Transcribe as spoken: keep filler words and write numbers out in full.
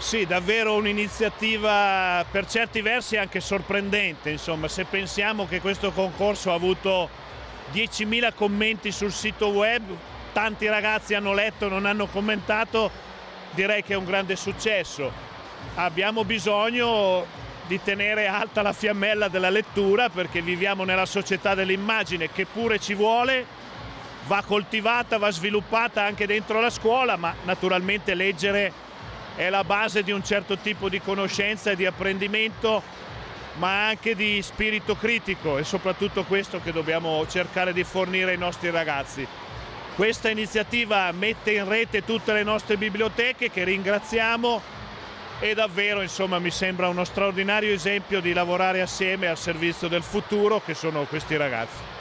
Sì, davvero un'iniziativa per certi versi anche sorprendente, insomma, se pensiamo che questo concorso ha avuto diecimila commenti sul sito web, tanti ragazzi hanno letto, non hanno commentato, direi che è un grande successo. Abbiamo bisogno di tenere alta la fiammella della lettura perché viviamo nella società dell'immagine che pure ci vuole, va coltivata, va sviluppata anche dentro la scuola, ma naturalmente leggere è la base di un certo tipo di conoscenza e di apprendimento, ma anche di spirito critico, e soprattutto questo che dobbiamo cercare di fornire ai nostri ragazzi. Questa iniziativa mette in rete tutte le nostre biblioteche, che ringraziamo, e davvero, insomma, mi sembra uno straordinario esempio di lavorare assieme al servizio del futuro, che sono questi ragazzi.